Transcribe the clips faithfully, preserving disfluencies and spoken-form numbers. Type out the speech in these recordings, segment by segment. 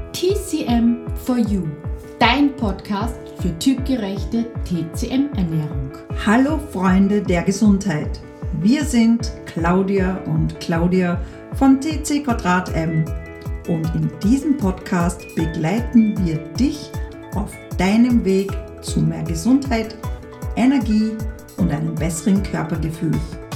T C M for You, dein Podcast für typgerechte T C M-Ernährung. Hallo Freunde der Gesundheit, wir sind Claudia und Claudia von T C Quadrat M und in diesem Podcast begleiten wir dich auf deinem Weg zu mehr Gesundheit, Energie und einem besseren Körpergefühl.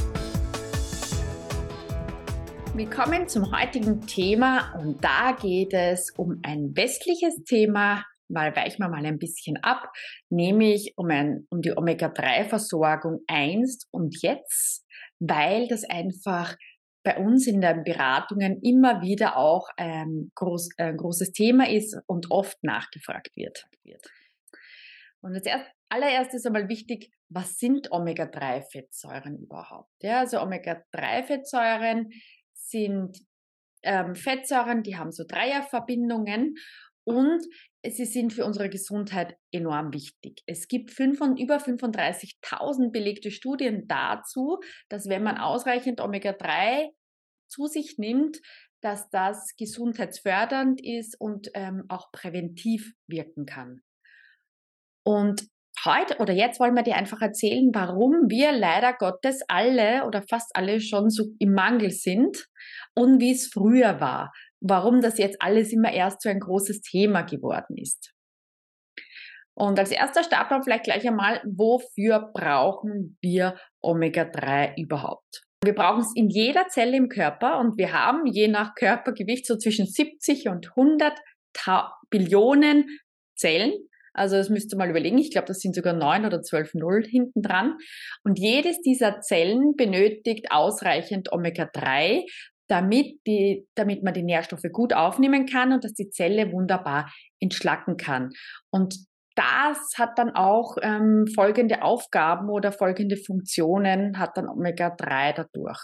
Willkommen zum heutigen Thema und da geht es um ein westliches Thema, mal weichen wir mal ein bisschen ab, nämlich um, ein, um die Omega drei Versorgung einst und jetzt, weil das einfach bei uns in den Beratungen immer wieder auch ein, groß, ein großes Thema ist und oft nachgefragt wird. Und als erst, allererstes einmal wichtig, was sind Omega drei Fettsäuren überhaupt? Ja, also Omega drei Fettsäuren sind ähm, Fettsäuren, die haben so Dreierverbindungen und sie sind für unsere Gesundheit enorm wichtig. Es gibt fünf, über fünfunddreißigtausend belegte Studien dazu, dass wenn man ausreichend Omega drei zu sich nimmt, dass das gesundheitsfördernd ist und ähm, auch präventiv wirken kann. Und heute oder jetzt wollen wir dir einfach erzählen, warum wir leider Gottes alle oder fast alle schon so im Mangel sind und wie es früher war. Warum das jetzt alles immer erst so ein großes Thema geworden ist. Und als erster starten wir vielleicht gleich einmal, wofür brauchen wir Omega drei überhaupt? Wir brauchen es in jeder Zelle im Körper und wir haben je nach Körpergewicht so zwischen siebzig und hundert Billionen Zellen. Also das müsst ihr mal überlegen, ich glaube, das sind sogar neun oder zwölf Null hinten dran. Und jedes dieser Zellen benötigt ausreichend Omega drei, damit, die, damit man die Nährstoffe gut aufnehmen kann und dass die Zelle wunderbar entschlacken kann. Und das hat dann auch ähm, folgende Aufgaben oder folgende Funktionen, hat dann Omega drei dadurch.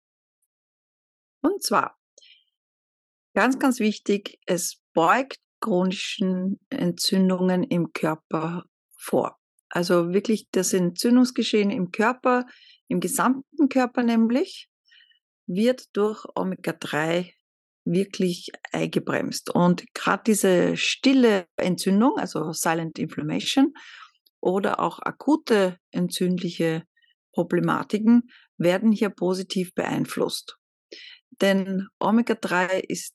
Und zwar, ganz, ganz wichtig, es beugt chronischen Entzündungen im Körper vor. Also wirklich das Entzündungsgeschehen im Körper, im gesamten Körper nämlich, wird durch Omega drei wirklich eingebremst. Und gerade diese stille Entzündung, also Silent Inflammation oder auch akute entzündliche Problematiken werden hier positiv beeinflusst. Denn Omega drei ist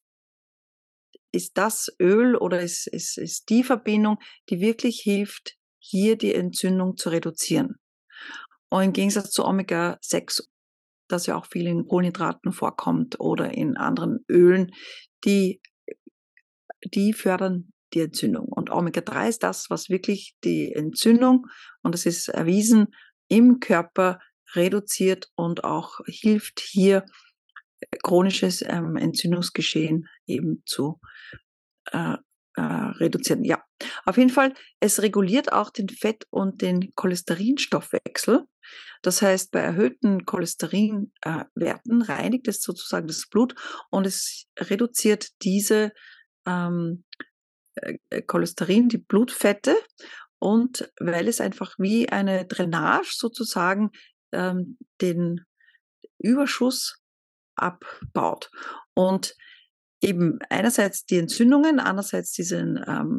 ist das Öl oder ist, ist, ist die Verbindung, die wirklich hilft, hier die Entzündung zu reduzieren. Und im Gegensatz zu Omega sechs, das ja auch viel in Kohlenhydraten vorkommt oder in anderen Ölen, die, die fördern die Entzündung. Und Omega drei ist das, was wirklich die Entzündung, und das ist erwiesen, im Körper reduziert und auch hilft, hier chronisches ähm, Entzündungsgeschehen eben zu äh, äh, reduzieren. Ja, auf jeden Fall, es reguliert auch den Fett- und den Cholesterinstoffwechsel. Das heißt, bei erhöhten Cholesterinwerten äh, reinigt es sozusagen das Blut und es reduziert diese ähm, äh, Cholesterin, die Blutfette, und weil es einfach wie eine Drainage sozusagen ähm, den Überschuss abbaut. Und eben einerseits die Entzündungen, andererseits diesen ähm,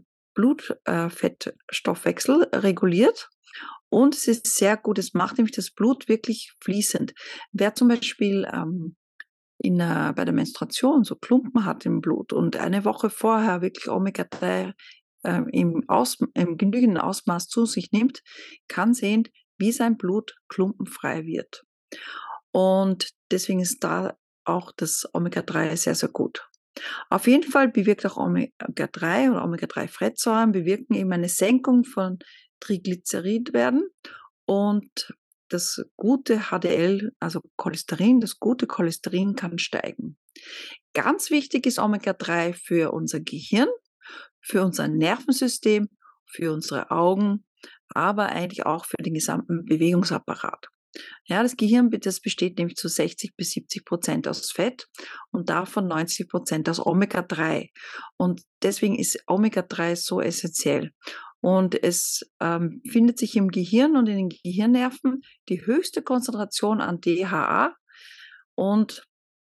Blutfettstoffwechsel äh, reguliert. Und es ist sehr gut, es macht nämlich das Blut wirklich fließend. Wer zum Beispiel ähm, in, äh, bei der Menstruation so Klumpen hat im Blut und eine Woche vorher wirklich Omega drei äh, im, Aus, im genügenden Ausmaß zu sich nimmt, kann sehen, wie sein Blut klumpenfrei wird. Und deswegen ist da auch das Omega drei sehr, sehr gut. Auf jeden Fall bewirkt auch Omega drei oder Omega drei Fettsäuren bewirken eben eine Senkung von Triglyceridwerten und das gute H D L, also Cholesterin, das gute Cholesterin kann steigen. Ganz wichtig ist Omega drei für unser Gehirn, für unser Nervensystem, für unsere Augen, aber eigentlich auch für den gesamten Bewegungsapparat. Ja, das Gehirn, das besteht nämlich zu sechzig bis siebzig Prozent aus Fett und davon neunzig Prozent aus Omega drei. Und deswegen ist Omega drei so essentiell. Und es ähm, findet sich im Gehirn und in den Gehirnnerven die höchste Konzentration an D H A. Und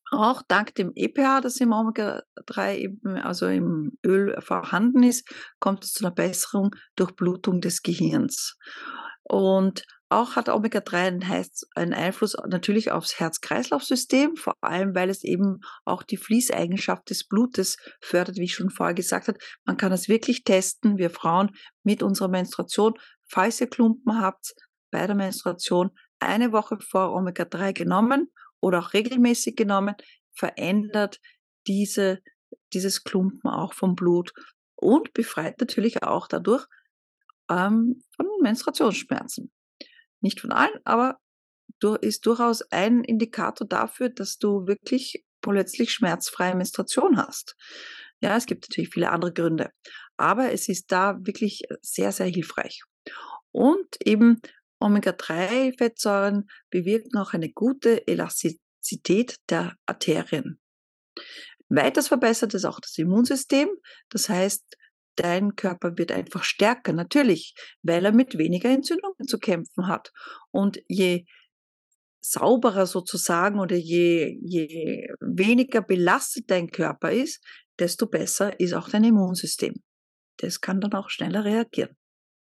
Auch dank dem E P A, das im Omega drei eben, also im Öl vorhanden ist, kommt es zu einer besseren Durchblutung des Gehirns. Und auch hat Omega drei einen, heiß- einen Einfluss natürlich aufs Herz-Kreislauf-System, vor allem weil es eben auch die Fließeigenschaft des Blutes fördert, wie ich schon vorher gesagt habe. Man kann es wirklich testen, wir Frauen mit unserer Menstruation, falls ihr Klumpen habt, bei der Menstruation eine Woche vor Omega drei genommen oder auch regelmäßig genommen, verändert diese, dieses Klumpen auch vom Blut und befreit natürlich auch dadurch ähm, von Menstruationsschmerzen. Nicht von allen, aber du, ist durchaus ein Indikator dafür, dass du wirklich plötzlich schmerzfreie Menstruation hast. Ja, es gibt natürlich viele andere Gründe, aber es ist da wirklich sehr, sehr hilfreich. Und eben Omega drei Fettsäuren bewirken auch eine gute Elastizität der Arterien. Weiters verbessert es auch das Immunsystem. Das heißt, dein Körper wird einfach stärker, natürlich, weil er mit weniger Entzündungen zu kämpfen hat. Und je sauberer sozusagen oder je, je weniger belastet dein Körper ist, desto besser ist auch dein Immunsystem. Das kann dann auch schneller reagieren.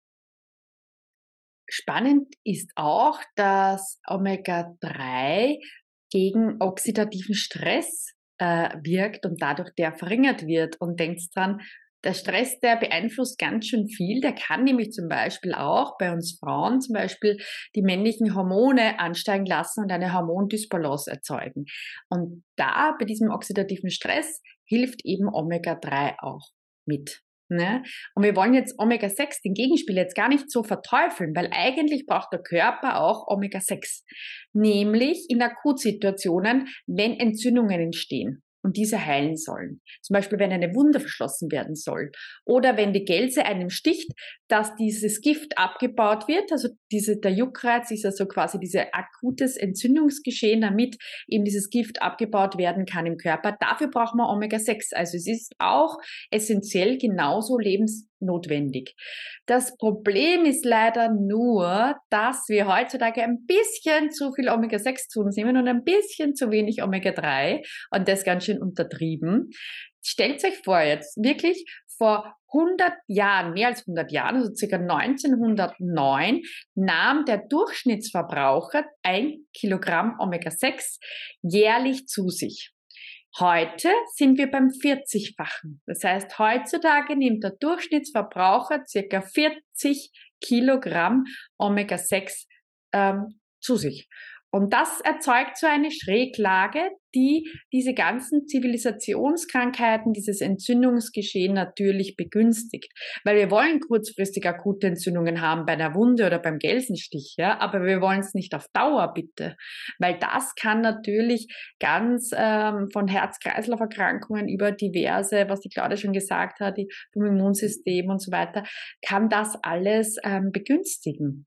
Spannend ist auch, dass Omega drei gegen oxidativen Stress äh, wirkt und dadurch der verringert wird. Und denkt dran, der Stress, der beeinflusst ganz schön viel. Der kann nämlich zum Beispiel auch bei uns Frauen zum Beispiel die männlichen Hormone ansteigen lassen und eine Hormondysbalance erzeugen. Und da bei diesem oxidativen Stress hilft eben Omega drei auch mit. Ne? Und wir wollen jetzt Omega sechs, den Gegenspieler, jetzt gar nicht so verteufeln, weil eigentlich braucht der Körper auch Omega sechs. Nämlich in Akutsituationen, wenn Entzündungen entstehen und diese heilen sollen. Zum Beispiel, wenn eine Wunde verschlossen werden soll. Oder wenn die Gelse einem sticht, dass dieses Gift abgebaut wird. Also diese, der Juckreiz ist also quasi dieses akutes Entzündungsgeschehen, damit eben dieses Gift abgebaut werden kann im Körper. Dafür braucht man Omega sechs. Also es ist auch essentiell genauso lebensnotwendig. Das Problem ist leider nur, dass wir heutzutage ein bisschen zu viel Omega sechs zu uns nehmen und ein bisschen zu wenig Omega drei und das ganz schön untertrieben. Stellt euch vor jetzt, wirklich vor hundert Jahren, mehr als hundert Jahren, also ca. neunzehnhundertneun, nahm der Durchschnittsverbraucher ein Kilogramm Omega sechs jährlich zu sich. Heute sind wir beim vierzigfachen. Das heißt, heutzutage nimmt der Durchschnittsverbraucher ca. vierzig Kilogramm Omega sechs ähm, zu sich. Und das erzeugt so eine Schräglage, die diese ganzen Zivilisationskrankheiten, dieses Entzündungsgeschehen natürlich begünstigt. Weil wir wollen kurzfristig akute Entzündungen haben bei einer Wunde oder beim Gelsenstich, ja, aber wir wollen es nicht auf Dauer, bitte. Weil das kann natürlich ganz ähm, von Herz-Kreislauf-Erkrankungen über diverse, was die Claudia schon gesagt hat, die, vom Immunsystem und so weiter, kann das alles ähm, begünstigen.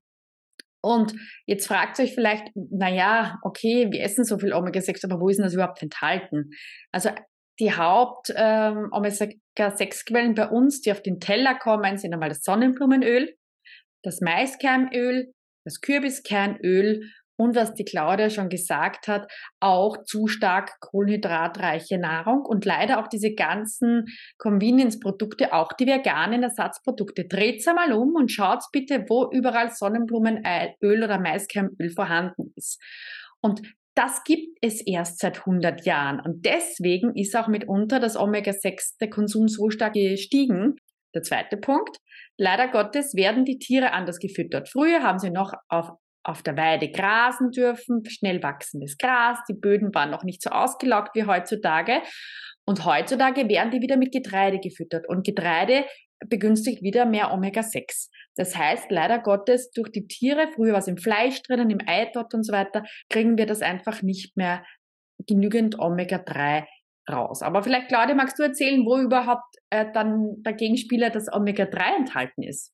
Und jetzt fragt euch vielleicht, naja, okay, wir essen so viel Omega sechs, aber wo ist denn das überhaupt enthalten? Also die Haupt ähm, Omega sechs Quellen bei uns, die auf den Teller kommen, sind einmal das Sonnenblumenöl, das Maiskernöl, das Kürbiskernöl und, was die Claudia schon gesagt hat, auch zu stark kohlenhydratreiche Nahrung und leider auch diese ganzen Convenience-Produkte, auch die veganen Ersatzprodukte. Dreht's einmal um und schaut bitte, wo überall Sonnenblumenöl oder Maiskernöl vorhanden ist. Und das gibt es erst seit hundert Jahren und deswegen ist auch mitunter das Omega sechs, der Konsum so stark gestiegen. Der zweite Punkt, leider Gottes werden die Tiere anders gefüttert. Früher haben sie noch auf auf der Weide grasen dürfen, schnell wachsendes Gras, die Böden waren noch nicht so ausgelaugt wie heutzutage und heutzutage werden die wieder mit Getreide gefüttert und Getreide begünstigt wieder mehr Omega sechs. Das heißt, leider Gottes, durch die Tiere, früher war es im Fleisch drinnen, im Ei dort und so weiter, kriegen wir das einfach nicht mehr genügend Omega drei raus. Aber vielleicht, Claudia, magst du erzählen, wo überhaupt äh, dann der Gegenspieler das Omega drei enthalten ist?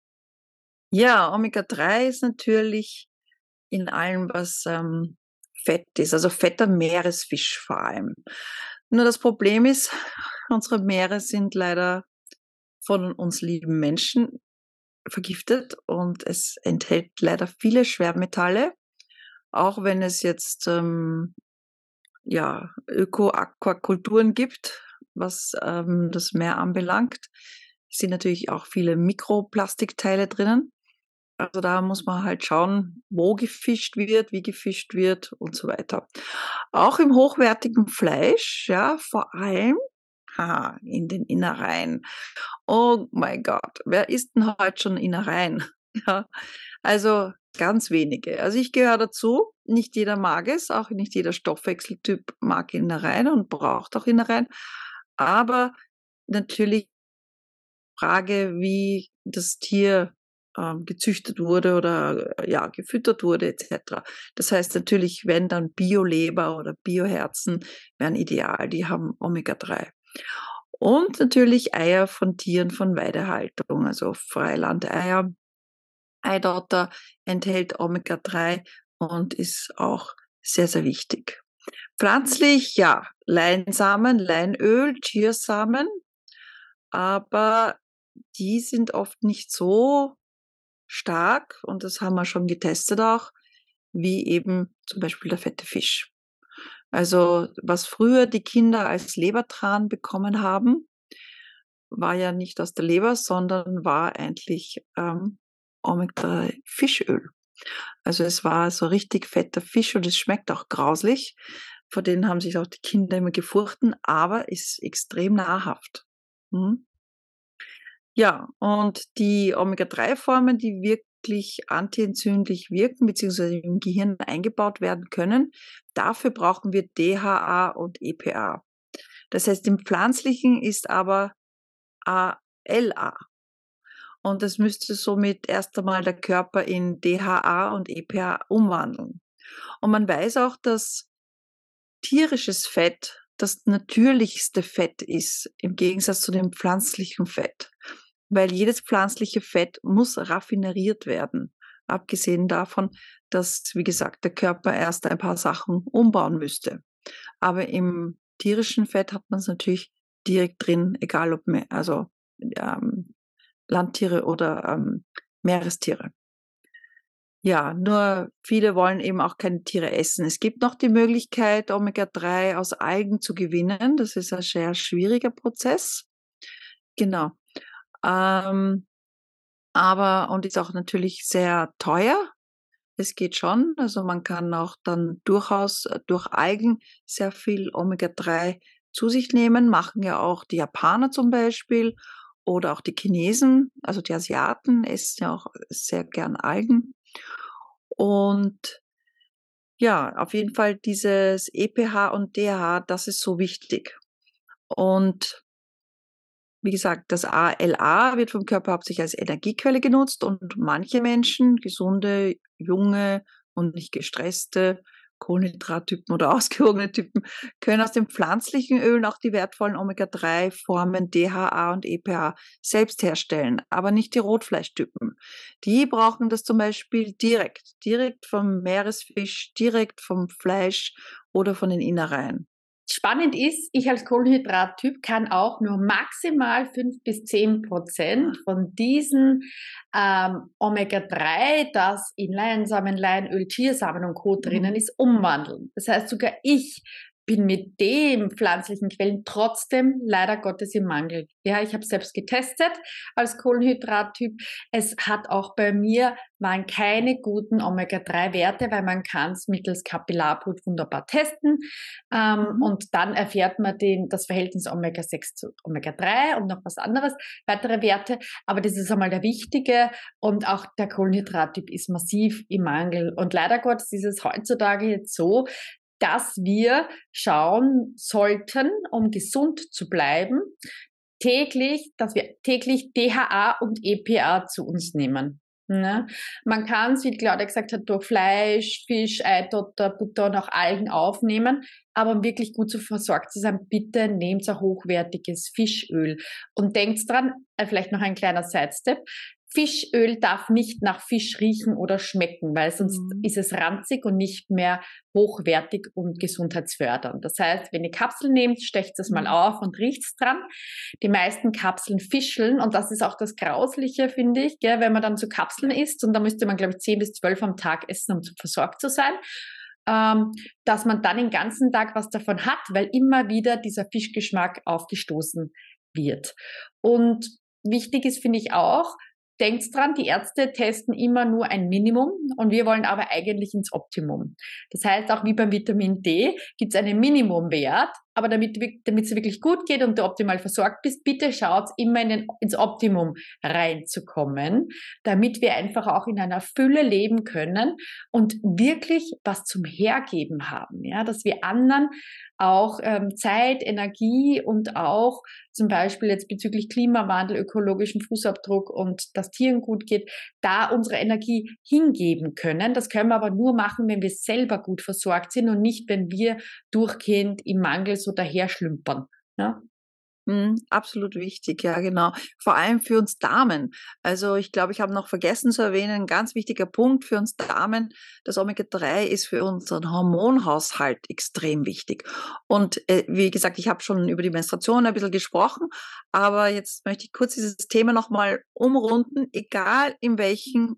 Ja, Omega drei ist natürlich in allem, was ähm, Fett ist, also fetter Meeresfisch vor allem. Nur das Problem ist, unsere Meere sind leider von uns lieben Menschen vergiftet und es enthält leider viele Schwermetalle, auch wenn es jetzt ähm, ja, Öko-Aquakulturen gibt, was ähm, das Meer anbelangt. Es sind natürlich auch viele Mikroplastikteile drinnen. Also da muss man halt schauen, wo gefischt wird, wie gefischt wird und so weiter. Auch im hochwertigen Fleisch, ja, vor allem haha, in den Innereien. Oh mein Gott, wer isst denn heute schon Innereien? Ja, also ganz wenige. Also ich gehöre dazu. Nicht jeder mag es, auch nicht jeder Stoffwechseltyp mag Innereien und braucht auch Innereien. Aber natürlich Frage, wie das Tier ähm, gezüchtet wurde oder äh, ja, gefüttert wurde et cetera. Das heißt natürlich, wenn dann Bio-Leber oder Bioherzen wären ideal, die haben Omega drei. Und natürlich Eier von Tieren von Weidehaltung, also Freilandeier. Eidotter enthält Omega drei und ist auch sehr, sehr wichtig. Pflanzlich, ja, Leinsamen, Leinöl, Chiasamen, aber die sind oft nicht so stark, und das haben wir schon getestet auch, wie eben zum Beispiel der fette Fisch. Also was früher die Kinder als Lebertran bekommen haben, war ja nicht aus der Leber, sondern war eigentlich ähm, Omega drei Fischöl. Also es war so richtig fetter Fisch und es schmeckt auch grauslich. Vor denen haben sich auch die Kinder immer gefurchten, aber ist extrem nahrhaft. Hm? Ja, und die Omega drei Formen, die wirklich antientzündlich wirken bzw. im Gehirn eingebaut werden können, dafür brauchen wir D H A und E P A. Das heißt, im Pflanzlichen ist aber A L A. Und das müsste somit erst einmal der Körper in D H A und E P A umwandeln. Und man weiß auch, dass tierisches Fett das natürlichste Fett ist, im Gegensatz zu dem pflanzlichen Fett. Weil jedes pflanzliche Fett muss raffineriert werden. Abgesehen davon, dass, wie gesagt, der Körper erst ein paar Sachen umbauen müsste. Aber im tierischen Fett hat man es natürlich direkt drin, egal ob, also ähm, Landtiere oder ähm, Meerestiere. Ja, nur viele wollen eben auch keine Tiere essen. Es gibt noch die Möglichkeit, Omega drei aus Algen zu gewinnen. Das ist ein sehr schwieriger Prozess. Genau. Ähm, aber, und ist auch natürlich sehr teuer. Es geht schon. Also man kann auch dann durchaus äh, durch Algen sehr viel Omega drei zu sich nehmen. Machen ja auch die Japaner zum Beispiel oder auch die Chinesen. Also die Asiaten essen ja auch sehr gern Algen. Und ja, auf jeden Fall dieses E P H und D H A, das ist so wichtig. Und wie gesagt, das A L A wird vom Körper hauptsächlich als Energiequelle genutzt, und manche Menschen, gesunde, junge und nicht gestresste Kohlenhydrattypen oder ausgewogene Typen, können aus den pflanzlichen Ölen auch die wertvollen Omega drei Formen D H A und E P A selbst herstellen, aber nicht die Rotfleischtypen. Die brauchen das zum Beispiel direkt, direkt vom Meeresfisch, direkt vom Fleisch oder von den Innereien. Spannend ist, ich als Kohlenhydrattyp kann auch nur maximal fünf bis zehn Prozent von diesen ähm, Omega drei, das in Leinsamen, Leinöl, Chiasamen und Co. drinnen ist, umwandeln. Das heißt, sogar ich bin mit den pflanzlichen Quellen trotzdem leider Gottes im Mangel. Ja, ich habe selbst getestet als Kohlenhydrattyp. Es hat auch bei mir waren keine guten Omega drei Werte, weil man kann es mittels Kapillarblut wunderbar testen. Ähm, mhm. Und dann erfährt man den, das Verhältnis Omega sechs zu Omega drei und noch was anderes, weitere Werte. Aber das ist einmal der wichtige, und auch der Kohlenhydrattyp ist massiv im Mangel. Und leider Gottes ist es heutzutage jetzt so, dass wir schauen sollten, um gesund zu bleiben, täglich, dass wir täglich D H A und E P A zu uns nehmen. Ne? Man kann es, wie Claudia gesagt hat, durch Fleisch, Fisch, Eidotter, Butter und auch Algen aufnehmen, aber um wirklich gut zu versorgt zu sein, bitte nehmt ein hochwertiges Fischöl. Und denkt dran, vielleicht noch ein kleiner Sidestep, Fischöl darf nicht nach Fisch riechen oder schmecken, weil sonst mhm. ist es ranzig und nicht mehr hochwertig und gesundheitsfördernd. Das heißt, wenn ihr Kapseln nehmt, stecht es mal auf und riecht es dran. Die meisten Kapseln fischeln, und das ist auch das Grausliche, finde ich, gell, wenn man dann so Kapseln isst, und da müsste man, glaube ich, zehn bis zwölf am Tag essen, um versorgt zu sein. ähm, dass man dann den ganzen Tag was davon hat, weil immer wieder dieser Fischgeschmack aufgestoßen wird. Und wichtig ist, finde ich auch, denkt dran, die Ärzte testen immer nur ein Minimum und wir wollen aber eigentlich ins Optimum. Das heißt, auch wie beim Vitamin D gibt es einen Minimumwert, aber damit damit es wirklich gut geht und du optimal versorgt bist, bitte schaut immer in den, ins Optimum reinzukommen, damit wir einfach auch in einer Fülle leben können und wirklich was zum Hergeben haben, ja, dass wir anderen auch ähm, Zeit, Energie und auch zum Beispiel jetzt bezüglich Klimawandel, ökologischen Fußabdruck und dass Tieren gut geht, da unsere Energie hingeben können. Das können wir aber nur machen, wenn wir selber gut versorgt sind und nicht, wenn wir durchgehend im Mangel so daher schlümpern. Ja? Mm, absolut wichtig, ja genau. Vor allem für uns Damen. Also ich glaube, ich habe noch vergessen zu erwähnen, ein ganz wichtiger Punkt für uns Damen, das Omega drei ist für unseren Hormonhaushalt extrem wichtig. Und äh, wie gesagt, ich habe schon über die Menstruation ein bisschen gesprochen, aber jetzt möchte ich kurz dieses Thema nochmal umrunden, egal in welchem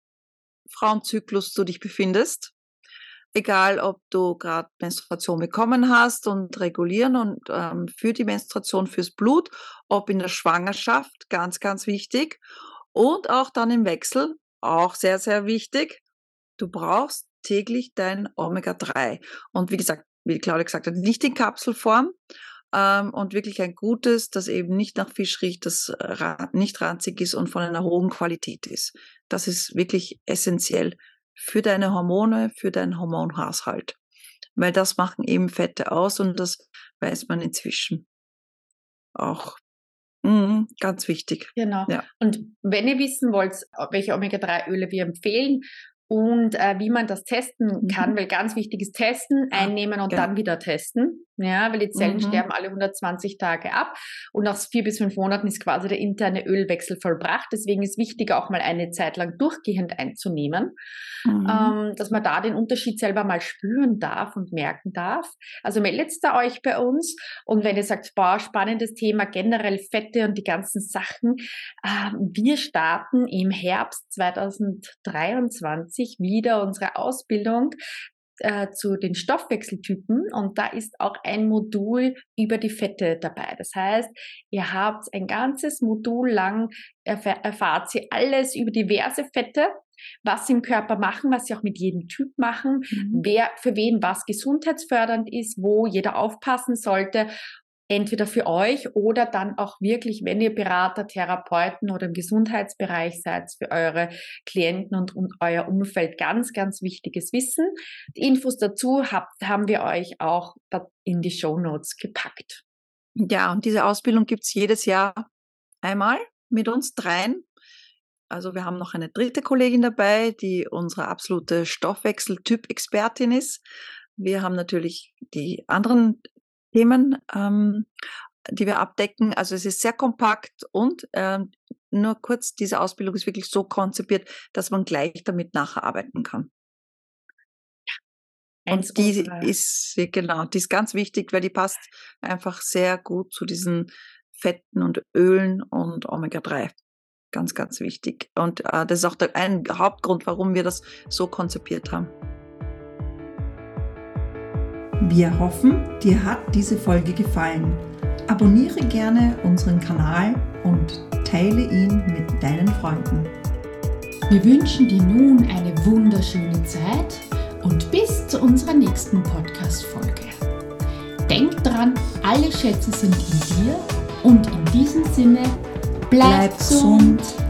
Frauenzyklus du dich befindest. Egal, ob du gerade Menstruation bekommen hast und regulieren und ähm, für die Menstruation, fürs Blut, ob in der Schwangerschaft, ganz, ganz wichtig. Und auch dann im Wechsel, auch sehr, sehr wichtig. Du brauchst täglich dein Omega drei. Und wie gesagt, wie Claudia gesagt hat, nicht in Kapselform ähm, und wirklich ein gutes, das eben nicht nach Fisch riecht, das ra- nicht ranzig ist und von einer hohen Qualität ist. Das ist wirklich essentiell für deine Hormone, für deinen Hormonhaushalt. Weil das machen eben Fette aus und das weiß man inzwischen auch. Mhm, ganz wichtig. Genau. Ja. Und wenn ihr wissen wollt, welche Omega drei Öle wir empfehlen und äh, wie man das testen kann, Mhm. weil ganz wichtig ist testen, Ah, einnehmen und genau. dann wieder testen. Ja, weil die Zellen Mhm. sterben alle hundertzwanzig Tage ab und nach vier bis fünf Monaten ist quasi der interne Ölwechsel vollbracht. Deswegen ist wichtig, auch mal eine Zeit lang durchgehend einzunehmen, Mhm. ähm, dass man da den Unterschied selber mal spüren darf und merken darf. Also meldet da euch bei uns und wenn ihr sagt, boah, spannendes Thema, generell Fette und die ganzen Sachen, äh, wir starten im Herbst zweitausenddreiundzwanzig wieder unsere Ausbildung äh, zu den Stoffwechseltypen und da ist auch ein Modul über die Fette dabei. Das heißt, ihr habt ein ganzes Modul lang, erf- erfahrt ihr alles über diverse Fette, was sie im Körper machen, was sie auch mit jedem Typ machen, Mhm. wer für wen was gesundheitsfördernd ist, wo jeder aufpassen sollte, entweder für euch oder dann auch wirklich, wenn ihr Berater, Therapeuten oder im Gesundheitsbereich seid, für eure Klienten und, und euer Umfeld ganz, ganz wichtiges Wissen. Die Infos dazu habt, haben wir euch auch in die Shownotes gepackt. Ja, und diese Ausbildung gibt's jedes Jahr einmal mit uns dreien. Also wir haben noch eine dritte Kollegin dabei, die unsere absolute Stoffwechsel-Typ-Expertin ist. Wir haben natürlich die anderen Themen, ähm, die wir abdecken. Also es ist sehr kompakt und ähm, nur kurz, diese Ausbildung ist wirklich so konzipiert, dass man gleich damit nacharbeiten kann. Eins Und die unserer- ist, genau, die ist ganz wichtig, weil die passt einfach sehr gut zu diesen Fetten und Ölen und Omega drei. Ganz, ganz wichtig. Und äh, das ist auch der, ein Hauptgrund, warum wir das so konzipiert haben. Wir hoffen, dir hat diese Folge gefallen. Abonniere gerne unseren Kanal und teile ihn mit deinen Freunden. Wir wünschen dir nun eine wunderschöne Zeit und bis zu unserer nächsten Podcast-Folge. Denk dran, alle Schätze sind in dir und in diesem Sinne, bleib, bleib gesund.